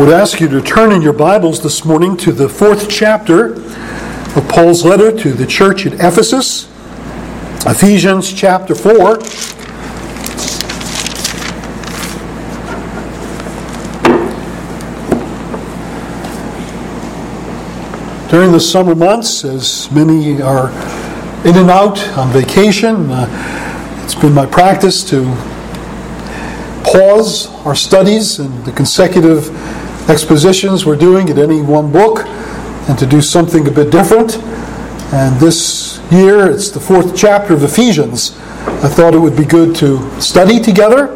would ask you to turn in your Bibles this morning to the 4th chapter of Paul's letter to the church at Ephesus, Ephesians chapter 4. During the summer months, as many are in and out on vacation, it's been my practice to pause our studies and the consecutive expositions we're doing at any one book and to do something a bit different. And this year, it's the 4th chapter of Ephesians. I thought it would be good to study together.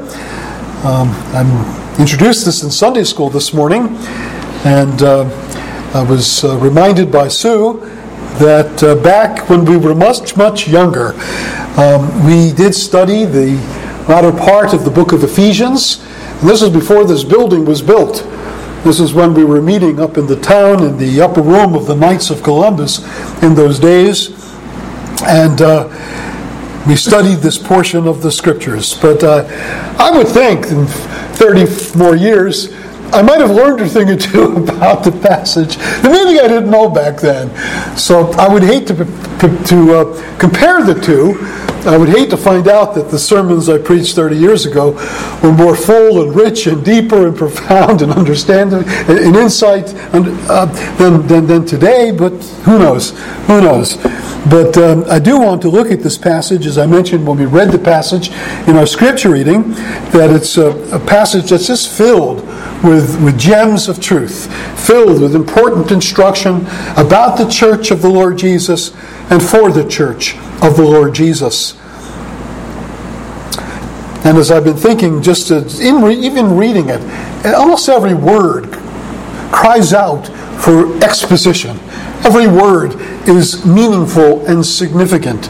I introduced this in Sunday school this morning, and I was reminded by Sue that back when we were much younger, we did study the latter part of the book of Ephesians. And this was before this building was built. This is when we were meeting up in the town in the upper room of the Knights of Columbus in those days. And we studied this portion of the Scriptures. But I would think in 30 more years, I might have learned a thing or two about the passage that maybe I didn't know back then. So I would hate to compare the two. I would hate to find out that the sermons I preached 30 years ago were more full and rich and deeper and profound and understanding and insight than today, but who knows? Who knows? But I do want to look at this passage, as I mentioned when we read the passage in our scripture reading, that it's a passage that's just filled with gems of truth, filled with important instruction about the church of the Lord Jesus and for the church of the Lord Jesus. And as I've been thinking, even reading it, almost every word cries out for exposition. Every word is meaningful and significant.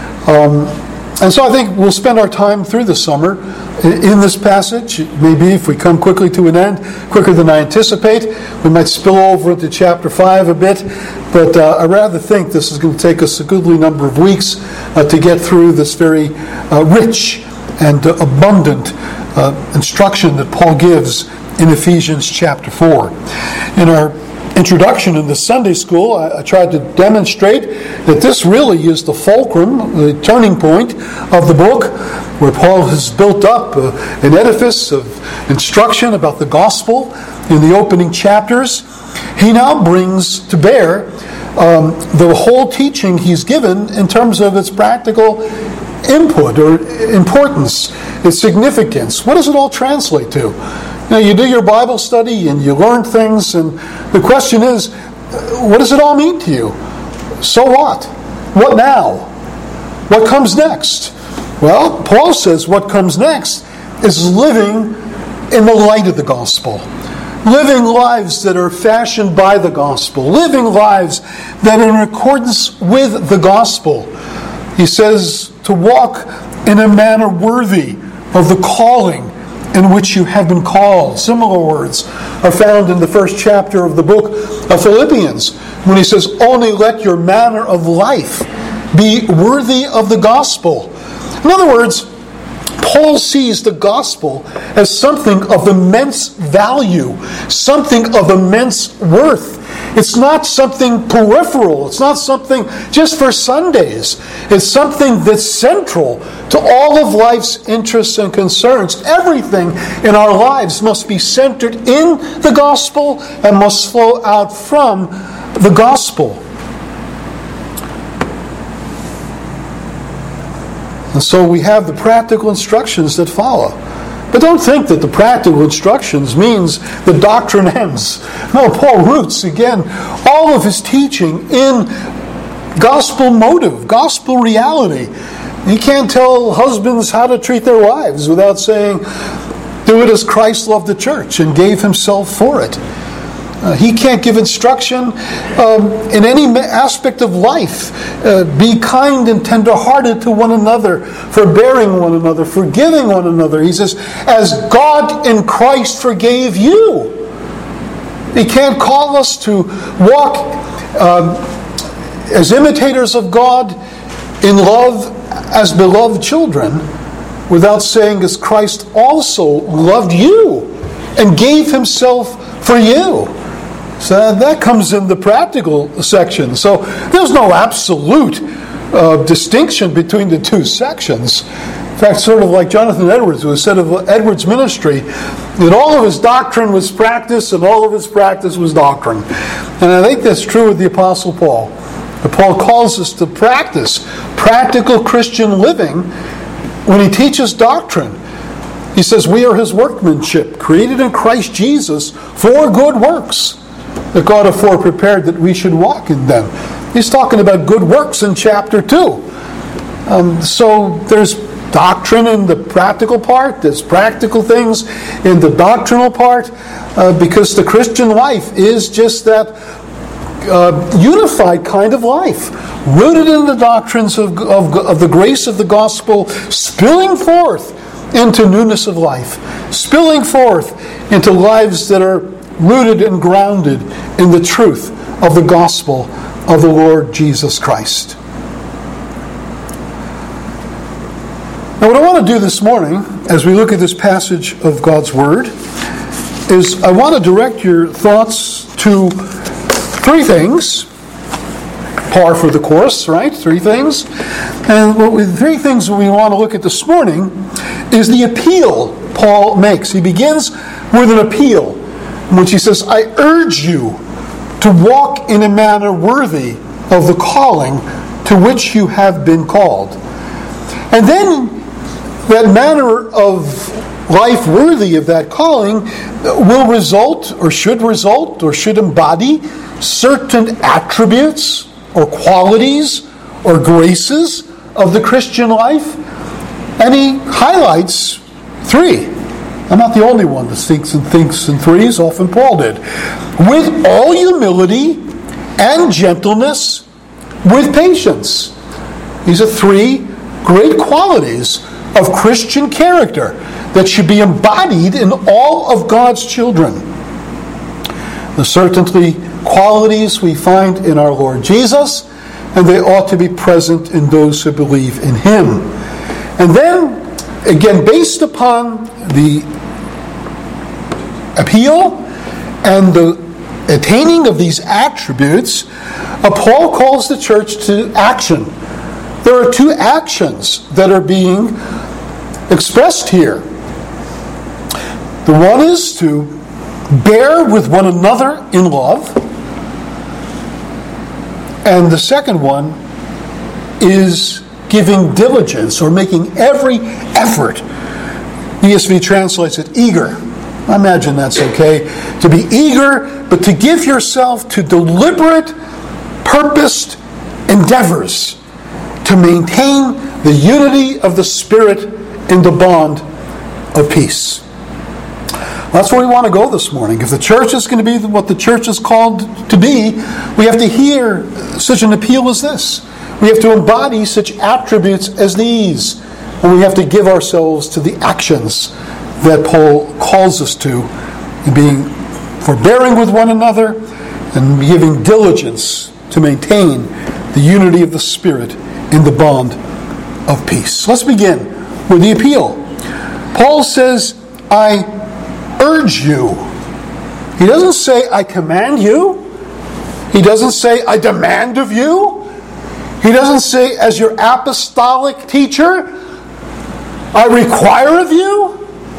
And so I think we'll spend our time through the summer in this passage. Maybe if we come quickly to an end, quicker than I anticipate, we might spill over into chapter 5 a bit. But I rather think this is going to take us a goodly number of weeks to get through this very rich and abundant instruction that Paul gives in Ephesians chapter 4. In our introduction in the Sunday school, I tried to demonstrate that this really is the fulcrum, the turning point of the book, where Paul has built up an edifice of instruction about the gospel in the opening chapters. He now brings to bear the whole teaching he's given in terms of its practical input or importance, its significance. What does it all translate to? Now, you do your Bible study and you learn things, and the question is, what does it all mean to you? So what? What now? What comes next? Well, Paul says what comes next is living in the light of the gospel. Living lives that are fashioned by the gospel. Living lives that are in accordance with the gospel. He says to walk in a manner worthy of the calling in which you have been called. Similar words are found in the first chapter of the book of Philippians, when he says, only let your manner of life be worthy of the gospel. In other words, Paul sees the gospel as something of immense value, something of immense worth. It's not something peripheral. It's not something just for Sundays. It's something that's central to all of life's interests and concerns. Everything in our lives must be centered in the gospel and must flow out from the gospel. And so we have the practical instructions that follow. But don't think that the practical instructions means the doctrine ends. No, Paul roots, again, all of his teaching in gospel motive, gospel reality. He can't tell husbands how to treat their wives without saying, do it as Christ loved the church and gave himself for it. He can't give instruction in any aspect of life. Be kind and tender-hearted to one another, forbearing one another, forgiving one another. He says, as God in Christ forgave you. He can't call us to walk as imitators of God in love as beloved children without saying, as Christ also loved you and gave himself for you. So that comes in the practical section. So there's no absolute distinction between the two sections. In fact, sort of like Jonathan Edwards, who said of Edwards' ministry, that all of his doctrine was practice and all of his practice was doctrine. And I think that's true with the Apostle Paul. Paul calls us to practice practical Christian living when he teaches doctrine. He says, we are his workmanship, created in Christ Jesus for good works, that God afore prepared that we should walk in them. He's talking about good works in chapter 2. So there's doctrine in the practical part, there's practical things in the doctrinal part, because the Christian life is just that unified kind of life, rooted in the doctrines of the grace of the gospel, spilling forth into newness of life, spilling forth into lives that are rooted and grounded in the truth of the gospel of the Lord Jesus Christ. Now, what I want to do this morning, as we look at this passage of God's Word, is I want to direct your thoughts to three things. Par for the course, right? Three things. And the three things we want to look at this morning is the appeal Paul makes. He begins with an appeal, in which he says, I urge you to walk in a manner worthy of the calling to which you have been called. And then that manner of life worthy of that calling will result, or should embody certain attributes or qualities or graces of the Christian life. And he highlights three. I'm not the only one that thinks in threes. Often Paul did. With all humility and gentleness, with patience. These are three great qualities of Christian character that should be embodied in all of God's children. There's certainly qualities we find in our Lord Jesus, and they ought to be present in those who believe in Him. And then, again, based upon the appeal and the attaining of these attributes, Paul calls the church to action. There are two actions that are being expressed here. The one is to bear with one another in love, and the second one is giving diligence or making every effort. ESV translates it eager. I imagine that's okay. To be eager, but to give yourself to deliberate, purposed endeavors to maintain the unity of the Spirit in the bond of peace. That's where we want to go this morning. If the church is going to be what the church is called to be, we have to hear such an appeal as this. We have to embody such attributes as these. And we have to give ourselves to the actions that Paul calls us to, in being forbearing with one another and giving diligence to maintain the unity of the Spirit in the bond of peace. Let's begin with the appeal. Paul says, I urge you. He doesn't say, I command you. He doesn't say, I demand of you. He doesn't say, as your apostolic teacher, I require of you.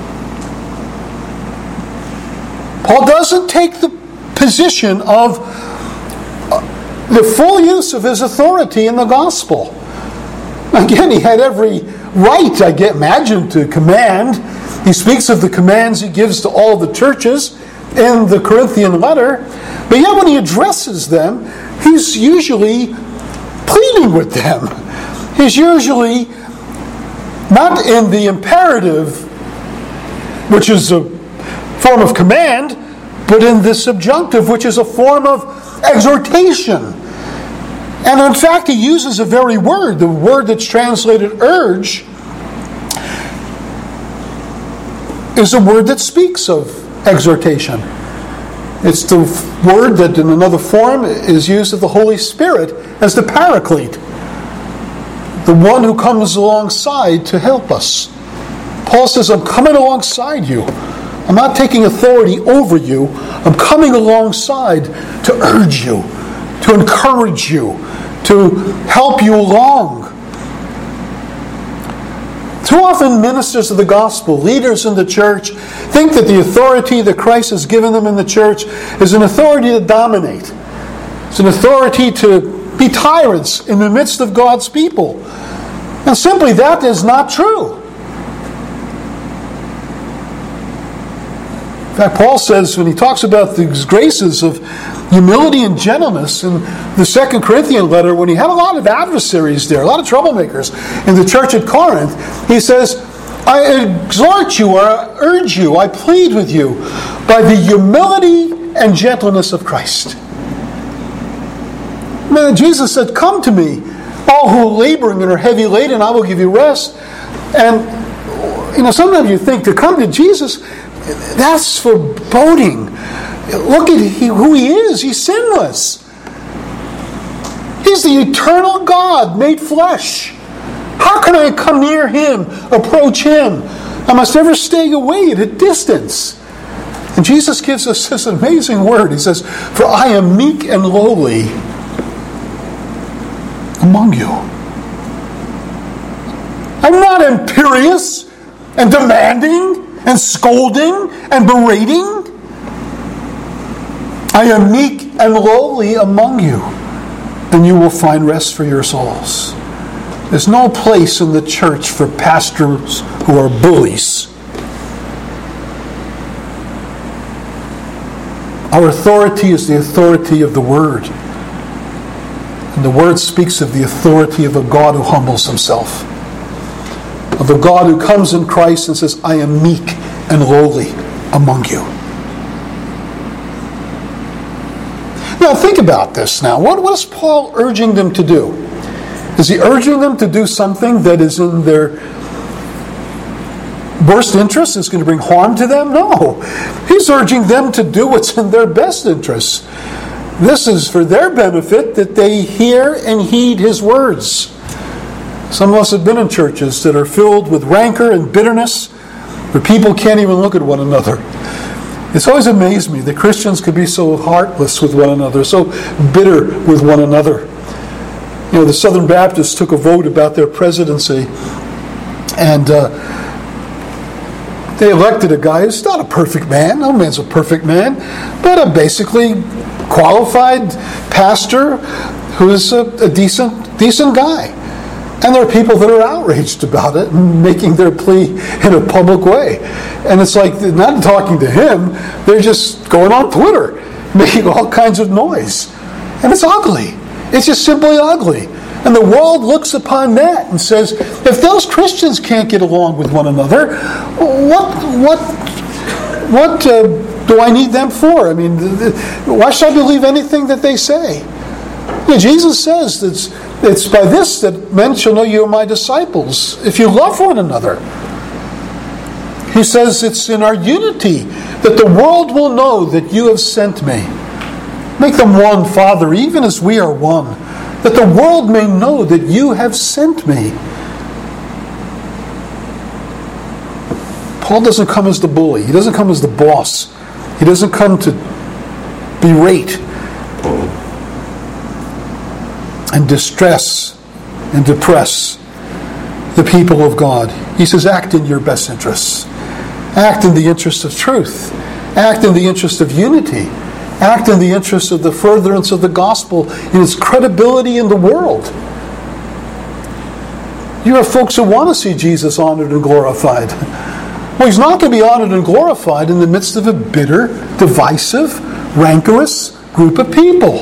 Paul doesn't take the position of the full use of his authority in the gospel. Again, he had every right, I imagine, to command. He speaks of the commands he gives to all the churches in the Corinthian letter. But yet when he addresses them, he's usually pleading with them. He's usually not in the imperative, which is a form of command, but in the subjunctive, which is a form of exhortation. And in fact, he uses a very word, the word that's translated urge, is a word that speaks of exhortation. It's the word that in another form is used of the Holy Spirit as the Paraclete, the one who comes alongside to help us. Paul says, I'm coming alongside you. I'm not taking authority over you. I'm coming alongside to urge you, to encourage you, to help you along. Too often ministers of the gospel, leaders in the church, think that the authority that Christ has given them in the church is an authority to dominate. It's an authority to be tyrants in the midst of God's people. And simply that is not true. In fact, Paul says when he talks about these graces of humility and gentleness in the 2 Corinthian letter, when he had a lot of adversaries there, a lot of troublemakers in the church at Corinth, he says, I exhort you, or I urge you, I plead with you by the humility and gentleness of Christ. Man, Jesus said, come to me, all who are laboring and are heavy laden, I will give you rest. And, sometimes you think to come to Jesus, that's foreboding. Look at who He is. He's sinless. He's the eternal God made flesh. How can I come near Him, approach Him? I must ever stay away at a distance. And Jesus gives us this amazing word. He says, for I am meek and lowly among you. I'm not imperious and demanding and scolding and berating. I am meek and lowly among you, and you will find rest for your souls. There's no place in the church for pastors who are bullies. Our authority is the authority of the Word. And the Word speaks of the authority of a God who humbles Himself. Of a God who comes in Christ and says, I am meek and lowly among you. Now think about this now. What is Paul urging them to do? Is he urging them to do something that is in their worst interest, is going to bring harm to them? No. He's urging them to do what's in their best interest. This is for their benefit, that they hear and heed his words. Some of us have been in churches that are filled with rancor and bitterness, where people can't even look at one another. It's always amazed me that Christians could be so heartless with one another, so bitter with one another. The Southern Baptists took a vote about their presidency, and they elected a guy who's not a perfect man. No man's a perfect man, but a basically qualified pastor who is a decent guy. And there are people that are outraged about it and making their plea in a public way. And it's like, they're not talking to him, they're just going on Twitter, making all kinds of noise. And it's ugly. It's just simply ugly. And the world looks upon that and says, if those Christians can't get along with one another, what do I need them for? I mean, why should I believe anything that they say? Jesus says it's by this that men shall know you are my disciples, if you love one another. He says it's in our unity that the world will know that you have sent me. Make them one, Father, even as we are one, that the world may know that you have sent me. Paul doesn't come as the bully. He doesn't come as the boss. He doesn't come to berate and distress and depress the people of God. He says, act in your best interests. Act in the interest of truth. Act in the interest of unity. Act in the interest of the furtherance of the gospel in its credibility in the world. You have folks who want to see Jesus honored and glorified. Well, he's not going to be honored and glorified in the midst of a bitter, divisive, rancorous group of people.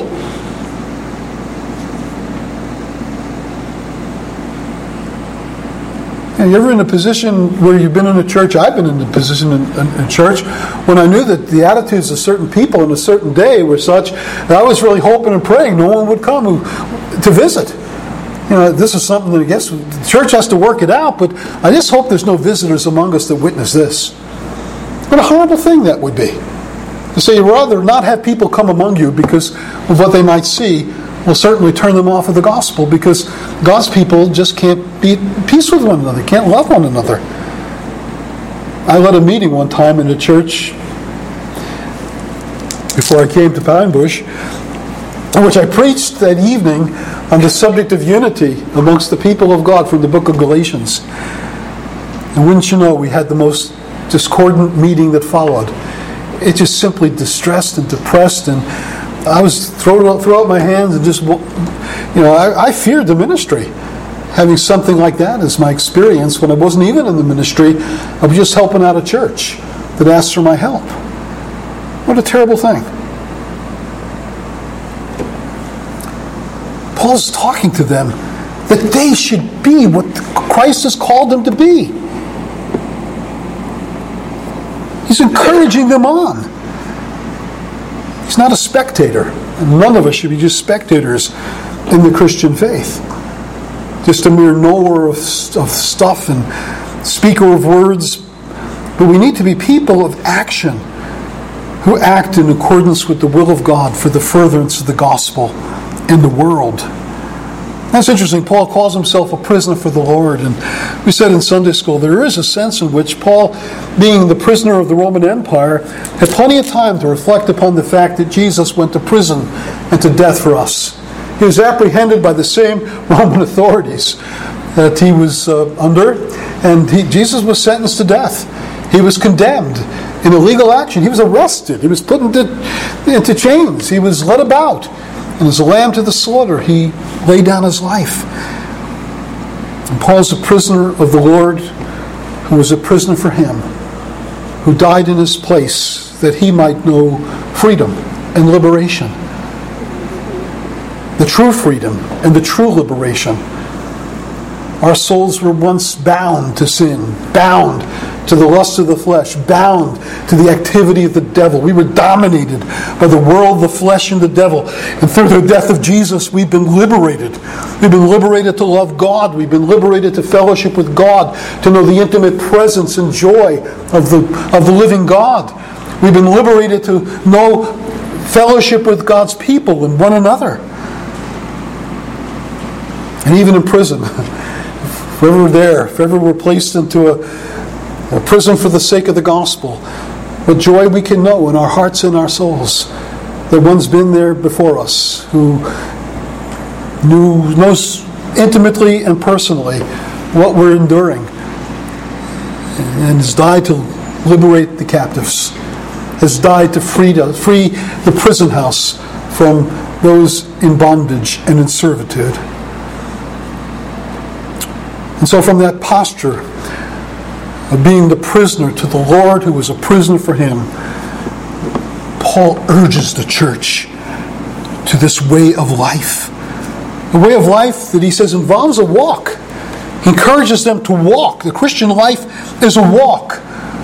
And you're ever in a position where you've been in a church? I've been in a position in church when I knew that the attitudes of certain people on a certain day were such that I was really hoping and praying no one would come to visit. This is something that I guess the church has to work it out, but I just hope there's no visitors among us that witness this. What a horrible thing that would be. To say you'd rather not have people come among you because of what they might see will certainly turn them off of the gospel, because God's people just can't be at peace with one another, can't love one another. I led a meeting one time in a church before I came to Pine Bush, in which I preached that evening on the subject of unity amongst the people of God from the book of Galatians. And wouldn't you know, we had the most discordant meeting that followed. It just simply distressed and depressed, and I was throw out my hands and just, I feared the ministry. Having something like that as my experience when I wasn't even in the ministry, I was just helping out a church that asked for my help. What a terrible thing. Paul's talking to them that they should be what Christ has called them to be. He's encouraging them on. He's not a spectator. And none of us should be just spectators in the Christian faith. Just a mere knower of stuff and speaker of words. But we need to be people of action who act in accordance with the will of God for the furtherance of the gospel in the world. That's interesting. Paul calls himself a prisoner for the Lord. And we said in Sunday school, there is a sense in which Paul, being the prisoner of the Roman Empire, had plenty of time to reflect upon the fact that Jesus went to prison and to death for us. He was apprehended by the same Roman authorities that he was under, and Jesus was sentenced to death. He was condemned in illegal action. He was arrested. He was put into chains. He was led about. And as a lamb to the slaughter, he laid down his life. And Paul's a prisoner of the Lord, who was a prisoner for him, who died in his place that he might know freedom and liberation. The true freedom and the true liberation. Our souls were once bound to sin, bound to the lust of the flesh, bound to the activity of the devil. We were dominated by the world, the flesh, and the devil. And through the death of Jesus, we've been liberated. We've been liberated to love God. We've been liberated to fellowship with God, to know the intimate presence and joy of the living God. We've been liberated to know fellowship with God's people and one another. And even in prison, if ever we're there, if ever we're placed into a prison for the sake of the gospel, what joy we can know in our hearts and our souls that one's been there before us, who knows intimately and personally what we're enduring, and has died to liberate the captives, has died to free the prison house from those in bondage and in servitude. And so from that posture of being the prisoner to the Lord who was a prisoner for him, Paul urges the church to this way of life. A way of life that he says involves a walk. He encourages them to walk. The Christian life is a walk.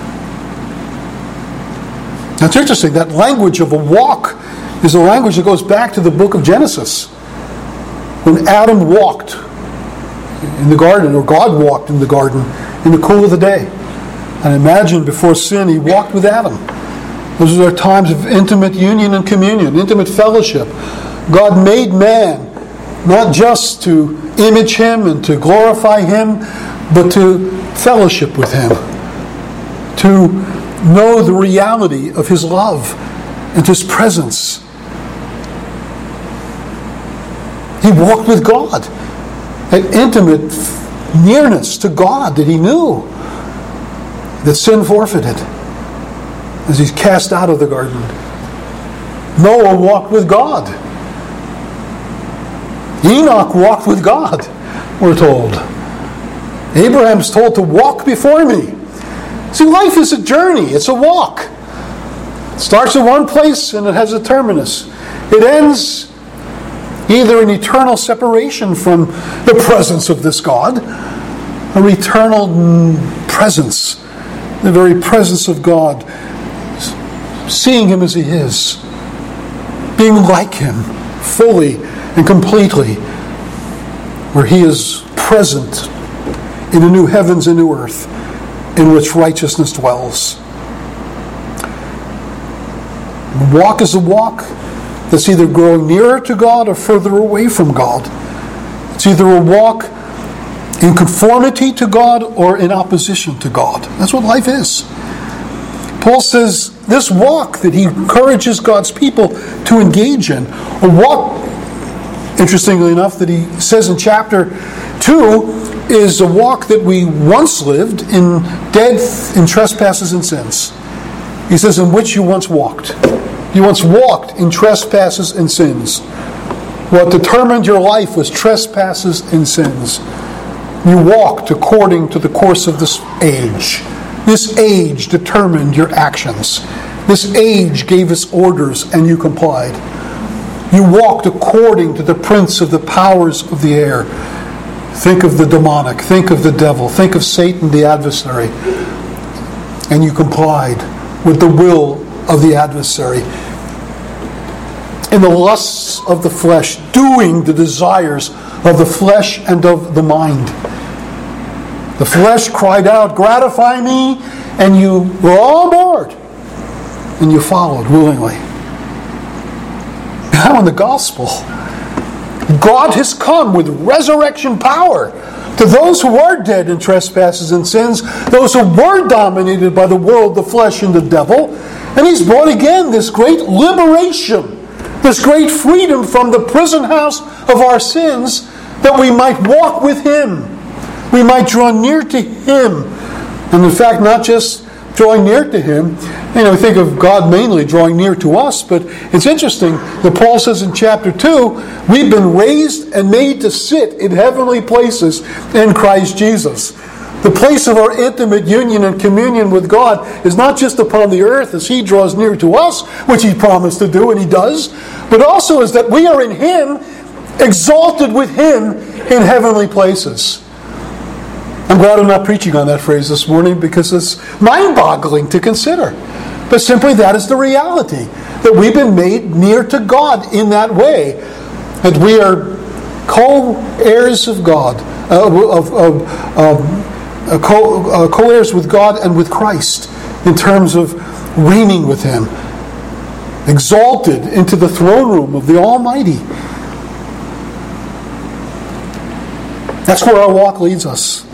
Now it's interesting, that language of a walk is a language that goes back to the book of Genesis. When Adam walked in the garden, or God walked in the garden in the cool of the day. And imagine before sin, he walked with Adam. Those are times of intimate union and communion, intimate fellowship. God made man not just to image him and to glorify him, but to fellowship with him, to know the reality of his love and his presence. He walked with God. An intimate nearness to God that he knew that sin forfeited as he's cast out of the garden. Noah walked with God. Enoch walked with God, we're told. Abraham's told to walk before me. See, life is a journey. It's a walk. It starts in one place and it has a terminus. It ends either in eternal separation from the presence of this God, or eternal presence, the very presence of God, seeing him as he is, being like him fully and completely, where he is present in a new heavens and new earth in which righteousness dwells. The walk is a walk that's either growing nearer to God or further away from God. It's either a walk in conformity to God or in opposition to God. That's what life is. Paul says this walk that he encourages God's people to engage in, a walk, interestingly enough, that he says in chapter 2, is a walk that we once lived in, dead in trespasses and sins. He says, in which you once walked. You once walked in trespasses and sins. What determined your life was trespasses and sins. You walked according to the course of this age. This age determined your actions. This age gave us orders and you complied. You walked according to the prince of the powers of the air. Think of the demonic. Think of the devil. Think of Satan, the adversary. And you complied with the will of the adversary. In the lusts of the flesh, doing the desires of the flesh and of the mind. The flesh cried out, gratify me, and you were all aboard. And you followed willingly. Now in the gospel, God has come with resurrection power to those who are dead in trespasses and sins, those who were dominated by the world, the flesh, and the devil. And He's brought again this great liberation, this great freedom from the prison house of our sins, that we might walk with Him. We might draw near to Him. And in fact, not just drawing near to Him. We think of God mainly drawing near to us, but it's interesting that Paul says in chapter 2, we've been raised and made to sit in heavenly places in Christ Jesus. The place of our intimate union and communion with God is not just upon the earth as He draws near to us, which He promised to do, and He does, but also is that we are in Him, exalted with Him in heavenly places. I'm glad I'm not preaching on that phrase this morning because it's mind-boggling to consider. But simply that is the reality, that we've been made near to God in that way, that we are co-heirs of God, co-heirs with God and with Christ in terms of reigning with Him, exalted into the throne room of the Almighty. That's where our walk leads us.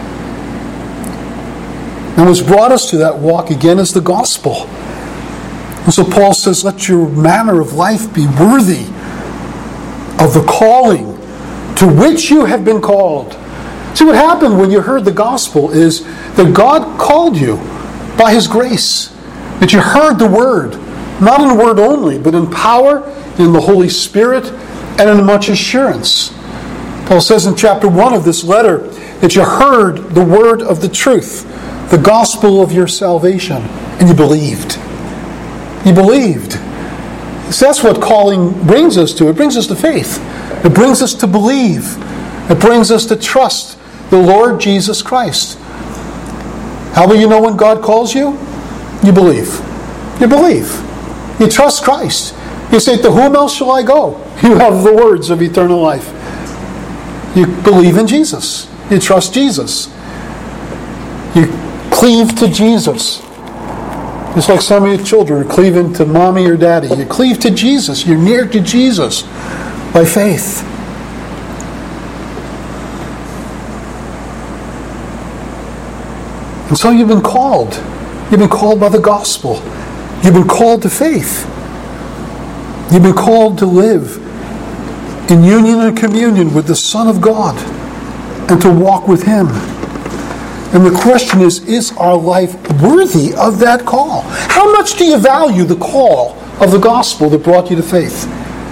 And what's brought us to that walk again is the gospel. And so Paul says, let your manner of life be worthy of the calling to which you have been called. See, what happened when you heard the gospel is that God called you by His grace. That you heard the word, not in word only, but in power, in the Holy Spirit, and in much assurance. Paul says in chapter 1 of this letter that you heard the word of the truth, the gospel of your salvation, and you believed. You believed. So that's what calling brings us to. It brings us to faith. It brings us to believe. It brings us to trust the Lord Jesus Christ. How will you know when God calls you? You believe. You believe. You trust Christ. You say, to whom else shall I go? You have the words of eternal life. You believe in Jesus. You trust Jesus. You cleave to Jesus. Just like some of your children are cleaving to mommy or daddy. You cleave to Jesus. You're near to Jesus by faith. And so you've been called. You've been called by the gospel. You've been called to faith. You've been called to live in union and communion with the Son of God and to walk with Him. And the question is our life worthy of that call? How much do you value the call of the gospel that brought you to faith?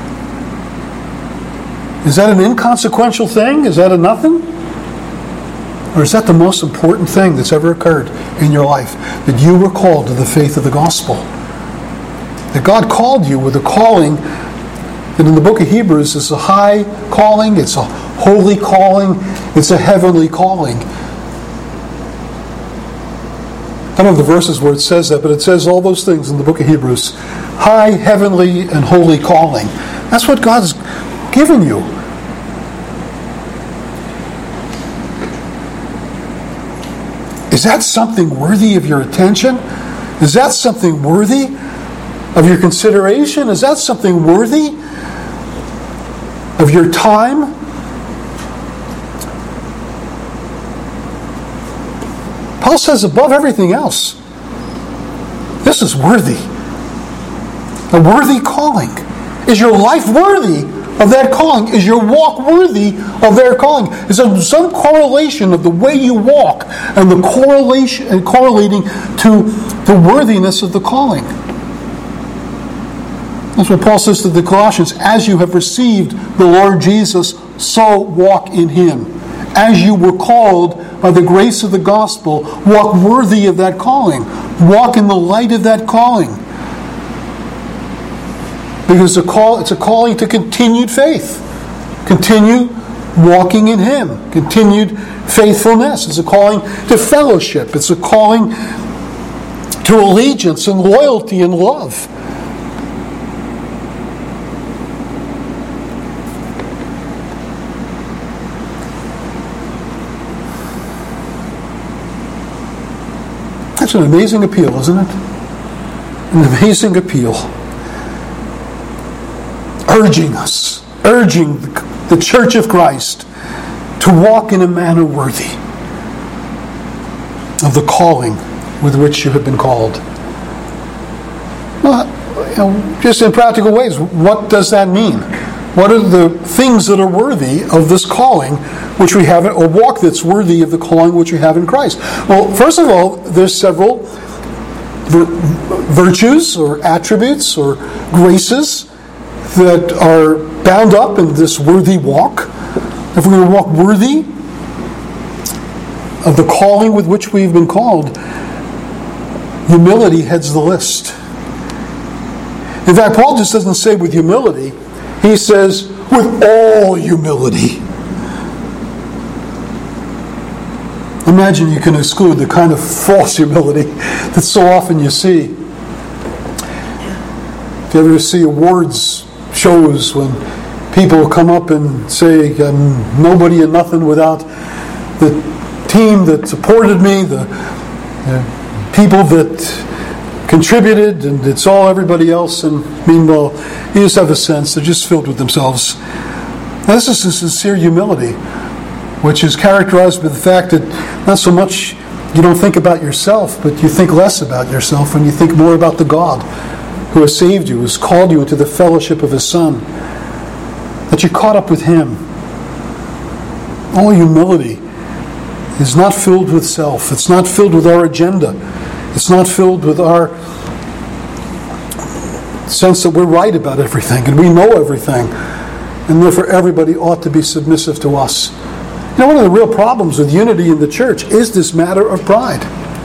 Is that an inconsequential thing? Is that a nothing? Or is that the most important thing that's ever occurred in your life? That you were called to the faith of the gospel. That God called you with a calling that in the book of Hebrews is a high calling, it's a holy calling, it's a heavenly calling. I don't know the verses where it says that, but it says all those things in the book of Hebrews. High, heavenly, and holy calling. That's what God's given you. Is that something worthy of your attention? Is that something worthy of your consideration? Is that something worthy of your time? Paul says above everything else, This is worthy. A worthy calling. Is your life worthy of that calling? Is your walk worthy of their calling? Is there some correlation of the way you walk and the correlation and correlating to the worthiness of the calling? That's what Paul says to the Colossians. As you have received the Lord Jesus, so walk in Him. As you were called by the grace of the gospel, walk worthy of that calling. Walk in the light of that calling. Because it's a calling to continued faith. Continue walking in Him. Continued faithfulness. It's a calling to fellowship. It's a calling to allegiance and loyalty and love. That's an amazing appeal, isn't it? An amazing appeal. Urging the Church of Christ to walk in a manner worthy of the calling with which you have been called. Well, just in practical ways, what does that mean? What are the things that are worthy of this calling which we have, or walk that's worthy of the calling which we have in Christ? Well, first of all, there's several virtues or attributes or graces that are bound up in this worthy walk. If we're going to walk worthy of the calling with which we've been called, humility heads the list. In fact, Paul just doesn't say with humility. He says, with all humility. Imagine you can exclude the kind of false humility that so often you see. If you ever see awards shows when people come up and say, I'm nobody and nothing without the team that supported me, the people that contributed, and it's all everybody else, and meanwhile, you just have a sense they're just filled with themselves. Now, this is a sincere humility, which is characterized by the fact that not so much you don't think about yourself, but you think less about yourself, and you think more about the God who has saved you, who has called you into the fellowship of His Son, that you're caught up with Him. All humility is not filled with self. It's not filled with our agenda. It's not filled with our sense that we're right about everything and we know everything, and therefore everybody ought to be submissive to us. You know, one of the real problems with unity in the church is this matter of pride.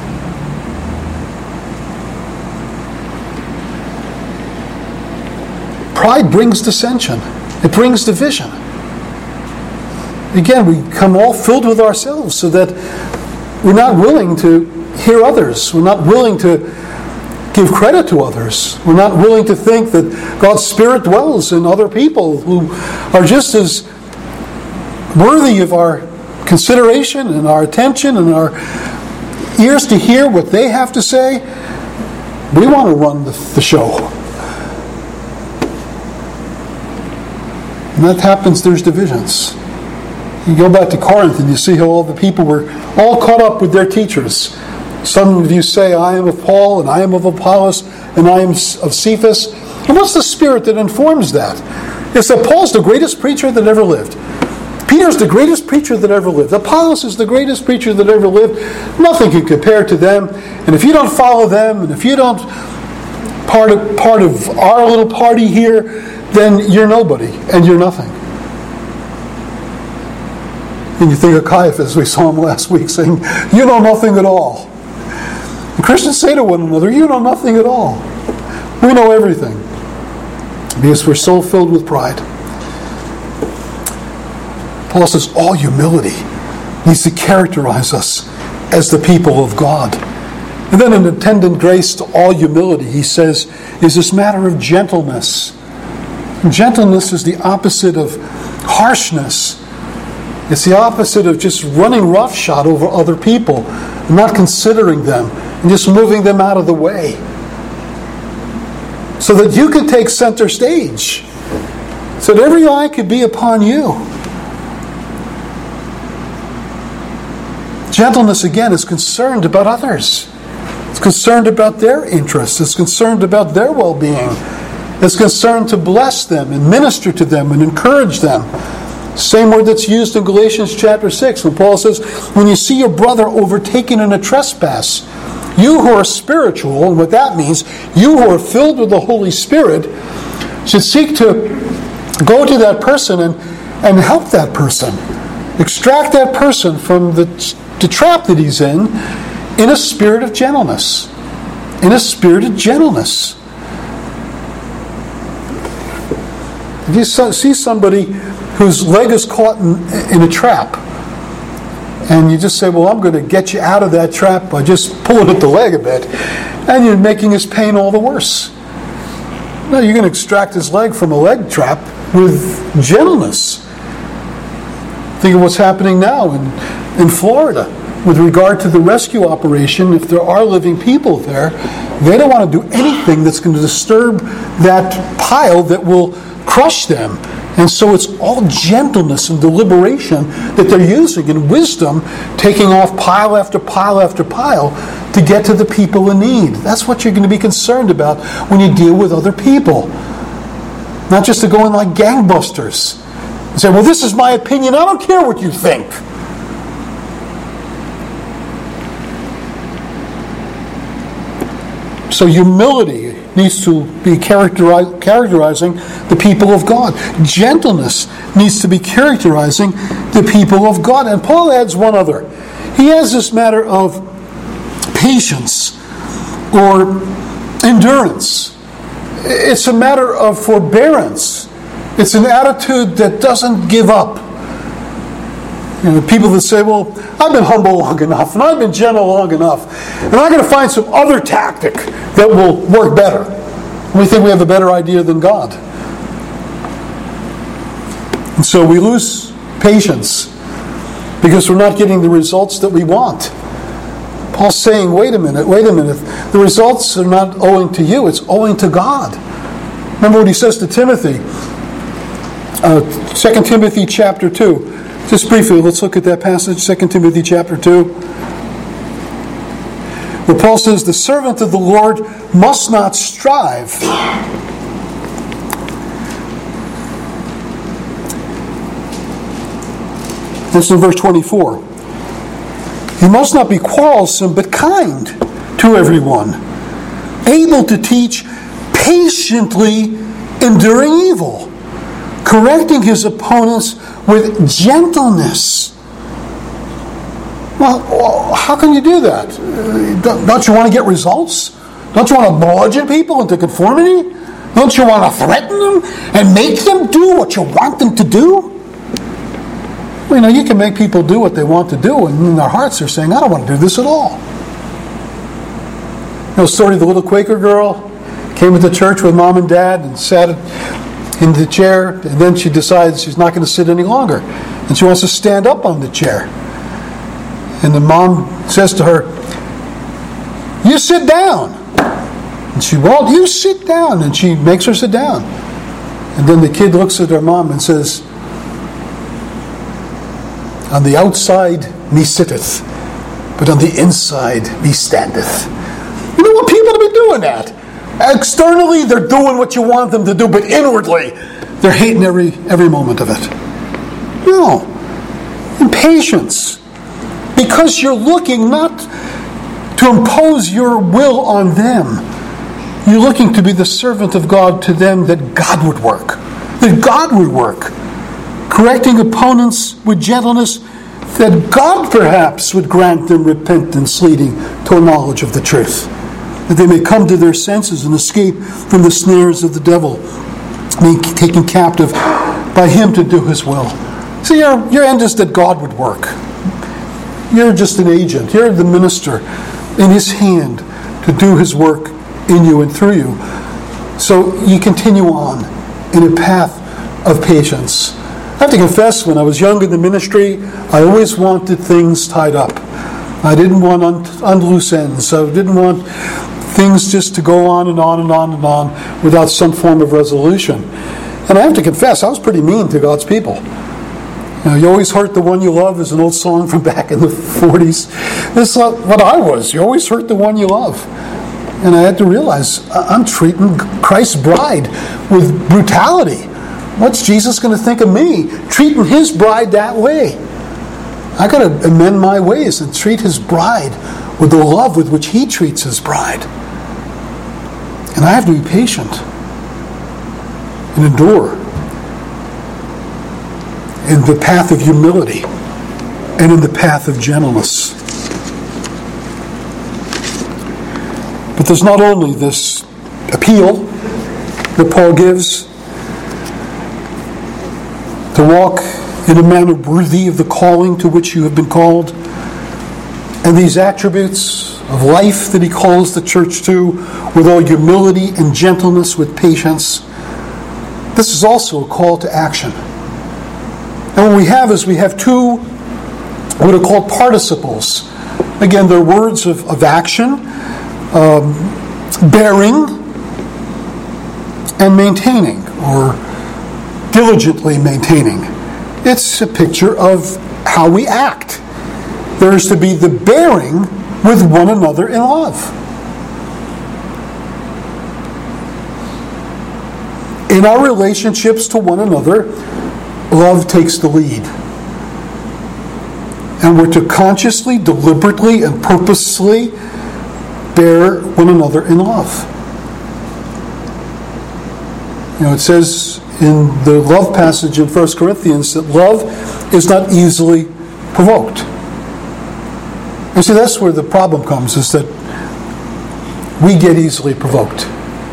Pride brings dissension. It brings division. Again, we come all filled with ourselves so that we're not willing to hear others. We're not willing to give credit to others. We're not willing to think that God's Spirit dwells in other people who are just as worthy of our consideration and our attention and our ears to hear what they have to say. We want to run the show. And that happens, there's divisions. You go back to Corinth and you see how all the people were all caught up with their teachers. Some of you say, I am of Paul, and I am of Apollos, and I am of Cephas. And what's the spirit that informs that? It's that Paul's the greatest preacher that ever lived. Peter's the greatest preacher that ever lived. Apollos is the greatest preacher that ever lived. Nothing can compare to them. And if you don't follow them, and if you don't part of our little party here, then you're nobody, and you're nothing. And you think of Caiaphas, we saw him last week, saying, you know nothing at all. And Christians say to one another, you know nothing at all. We know everything. Because we're so filled with pride. Paul says all humility needs to characterize us as the people of God. And then an attendant grace to all humility, he says, is this matter of gentleness. And gentleness is the opposite of harshness. It's the opposite of just running roughshod over other people and not considering them and just moving them out of the way. So that you can take center stage. So that every eye could be upon you. Gentleness, again, is concerned about others. It's concerned about their interests. It's concerned about their well-being. It's concerned to bless them and minister to them and encourage them. Same word that's used in Galatians chapter 6 when Paul says, when you see your brother overtaken in a trespass, you who are spiritual, and what that means, you who are filled with the Holy Spirit, should seek to go to that person and help that person. Extract that person from the trap that he's in a spirit of gentleness. In a spirit of gentleness. If you see somebody whose leg is caught in a trap, and you just say, well, I'm going to get you out of that trap by just pulling at the leg a bit, and you're making his pain all the worse. No, you're going to extract his leg from a leg trap with gentleness. Think of what's happening now in Florida with regard to the rescue operation. If there are living people there, they don't want to do anything that's going to disturb that pile that will crush them. And so it's all gentleness and deliberation that they're using, and wisdom, taking off pile after pile after pile to get to the people in need. That's what you're going to be concerned about when you deal with other people. Not just to go in like gangbusters and say, well, this is my opinion, I don't care what you think. So humility needs to be characterizing the people of God. Gentleness needs to be characterizing the people of God. And Paul adds one other. He has this matter of patience or endurance. It's a matter of forbearance. It's an attitude that doesn't give up. You know, people that say, well, I've been humble long enough, and I've been gentle long enough, and I'm going to find some other tactic that will work better. We think we have a better idea than God. And so we lose patience because we're not getting the results that we want. Paul's saying, wait a minute. The results are not owing to you, it's owing to God. Remember what he says to Timothy, 2 Timothy chapter 2. Just briefly, let's look at that passage, 2 Timothy chapter 2. Where Paul says, the servant of the Lord must not strive. This is in verse 24. He must not be quarrelsome, but kind to everyone, able to teach, patiently enduring evil, correcting his opponents with gentleness. Well, how can you do that? Don't you want to get results? Don't you want to bludgeon people into conformity? Don't you want to threaten them and make them do what you want them to do? Well, you know, you can make people do what they want to do, and in their hearts they're saying, I don't want to do this at all. You know, the story of the little Quaker girl came into church with mom and dad and sat in the chair, and then she decides she's not going to sit any longer, and she wants to stand up on the chair. And the mom says to her, you sit down. And she won't. You sit down. And she makes her sit down. And then the kid looks at her mom and says, on the outside me sitteth, but on the inside me standeth. You don't want people to be doing that. Externally, they're doing what you want them to do, but inwardly, they're hating every moment of it. No. Impatience. Because you're looking not to impose your will on them. You're looking to be the servant of God to them, that God would work. That God would work. Correcting opponents with gentleness, that God perhaps would grant them repentance leading to a knowledge of the truth. That they may come to their senses and escape from the snares of the devil, being taken captive by him to do his will. See, your end is that God would work. You're just an agent. You're the minister in his hand to do his work in you and through you. So you continue on in a path of patience. I have to confess, when I was young in the ministry, I always wanted things tied up. I didn't want on loose ends. I didn't want things just to go on and on and on and on without some form of resolution. And I have to confess, I was pretty mean to God's people. You always hurt the one you love is an old song from back in the 40s. That's what I was. You always hurt the one you love. And I had to realize I'm treating Christ's bride with brutality. What's Jesus going to think of me treating his bride that way? I got to amend my ways and treat his bride with the love with which he treats his bride. And I have to be patient and endure in the path of humility and in the path of gentleness. But there's not only this appeal that Paul gives to walk in a manner worthy of the calling to which you have been called, and these attributes of life that he calls the church to, with all humility and gentleness, with patience. This is also a call to action. And what we have two what are called participles. Again, they're words of action, bearing and maintaining, or diligently maintaining. It's a picture of how we act. There is to be the bearing with one another in love. In our relationships to one another, love takes the lead. And we're to consciously, deliberately, and purposely bear one another in love. It says in the love passage in 1 Corinthians that love is not easily provoked. And see, that's where the problem comes, is that we get easily provoked.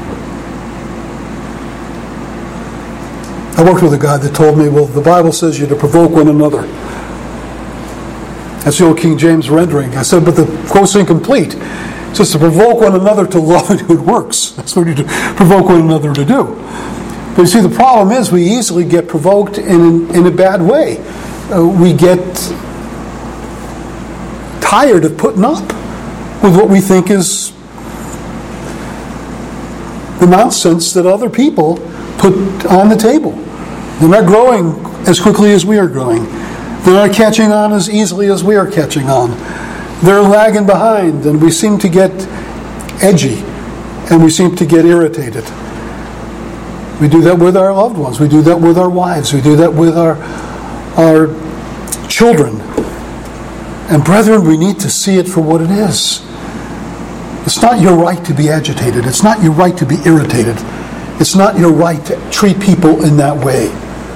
I worked with a guy that told me, well, the Bible says you're to provoke one another. That's the old King James rendering. I said, but the quote's incomplete. It says to provoke one another to love and good works. That's what you provoke one another to do. But you see, the problem is we easily get provoked in a bad way. We get tired of putting up with what we think is the nonsense that other people put on the table. They're not growing as quickly as we are growing. They're not catching on as easily as we are catching on. They're lagging behind, and we seem to get edgy, and we seem to get irritated. We do that with our loved ones. We do that with our wives. We do that with our children. And brethren, we need to see it for what it is. It's not your right to be agitated. It's not your right to be irritated. It's not your right to treat people in that way.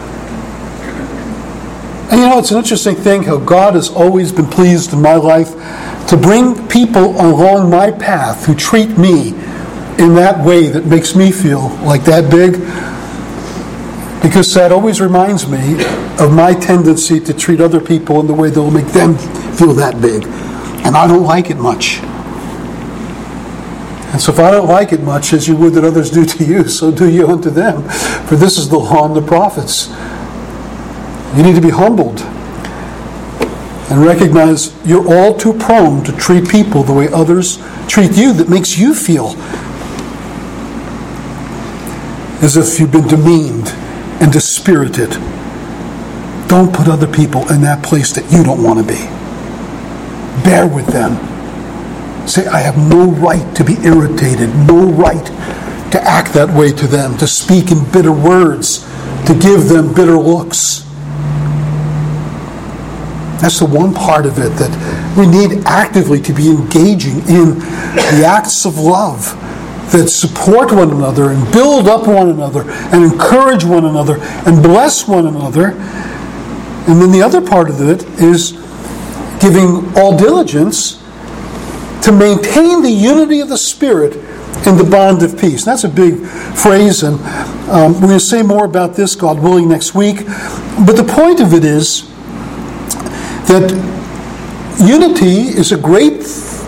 And it's an interesting thing how God has always been pleased in my life to bring people along my path who treat me in that way that makes me feel like that big, because that always reminds me of my tendency to treat other people in the way that will make them feel that big. And I don't like it much. And so if I don't like it much, as you would that others do to you, so do you unto them. For this is the law and the prophets. You need to be humbled and recognize you're all too prone to treat people the way others treat you, that makes you feel as if you've been demeaned and dispirited. Don't put other people in that place that you don't want to be. Bear with them. Say, I have no right to be irritated, no right to act that way to them, to speak in bitter words, to give them bitter looks. That's the one part of it that we need actively to be engaging in the acts of love that support one another and build up one another and encourage one another and bless one another. And then the other part of it is giving all diligence to maintain the unity of the Spirit in the bond of peace. That's a big phrase, and we're going to say more about this, God willing, next week. But the point of it is that unity is a great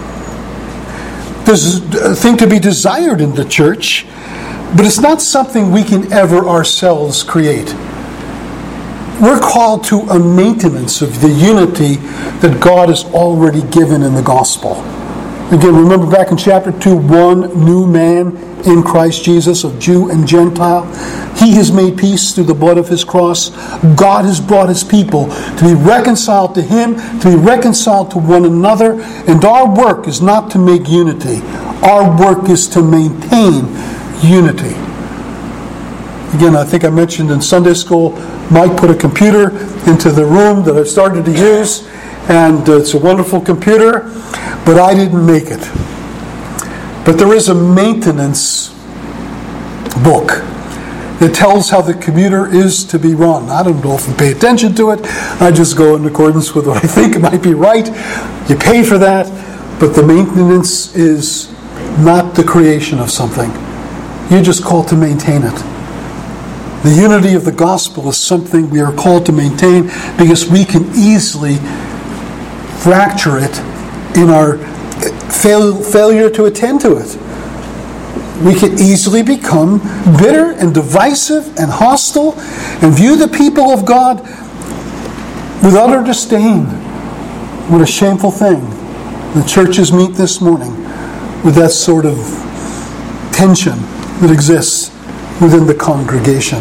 thing to be desired in the church, but it's not something we can ever ourselves create. We're called to a maintenance of the unity that God has already given in the gospel. Again, remember back in chapter 2, one new man in Christ Jesus, of Jew and Gentile. He has made peace through the blood of his cross. God has brought his people to be reconciled to him, to be reconciled to one another. And our work is not to make unity. Our work is to maintain unity. Again, I think I mentioned in Sunday school, Mike put a computer into the room that I've started to use. And it's a wonderful computer, but I didn't make it. But there is a maintenance book that tells how the computer is to be run. I don't often pay attention to it. I just go in accordance with what I think might be right. You pay for that, but the maintenance is not the creation of something. You're just called to maintain it. The unity of the gospel is something we are called to maintain because we can easily fracture it in our failure to attend to it. We can easily become bitter and divisive and hostile and view the people of God with utter disdain. What a shameful thing. The churches meet this morning with that sort of tension that exists within the congregation.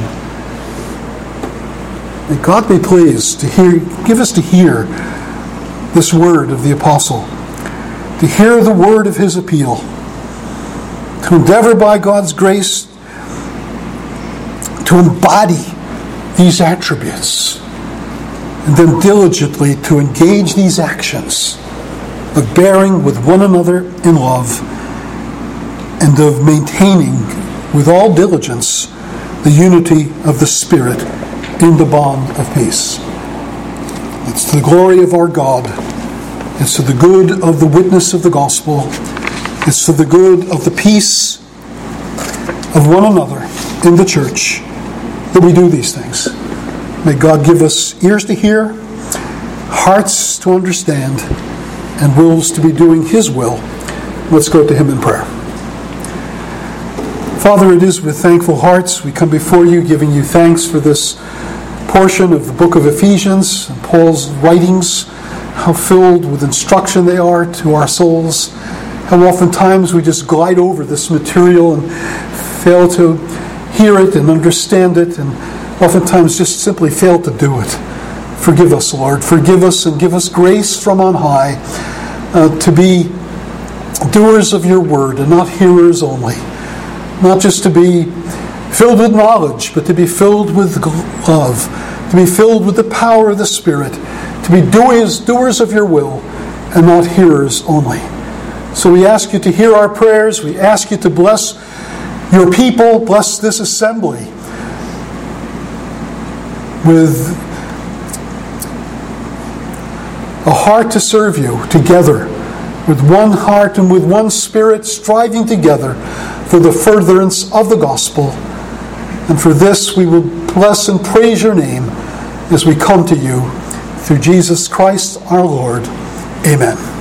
May God be pleased to give us to hear this word of the apostle, to hear the word of his appeal, to endeavor by God's grace to embody these attributes, and then diligently to engage these actions of bearing with one another in love and of maintaining with all diligence the unity of the Spirit in the bond of peace. It's to the glory of our God. It's to the good of the witness of the gospel. It's to the good of the peace of one another in the church that we do these things. May God give us ears to hear, hearts to understand, and wills to be doing his will. Let's go to him in prayer. Father, it is with thankful hearts we come before you, giving you thanks for this portion of the book of Ephesians and Paul's writings, how filled with instruction they are to our souls, how oftentimes we just glide over this material and fail to hear it and understand it, and oftentimes just simply fail to do it. Forgive us, Lord. Forgive us and give us grace from on high to be doers of your word and not hearers only. Not just to be filled with knowledge, but to be filled with love, to be filled with the power of the Spirit, to be doers of your will and not hearers only. So we ask you to hear our prayers. We ask you to bless your people, bless this assembly with a heart to serve you together, with one heart and with one spirit, striving together for the furtherance of the gospel. And for this we will bless and praise your name as we come to you through Jesus Christ our Lord. Amen.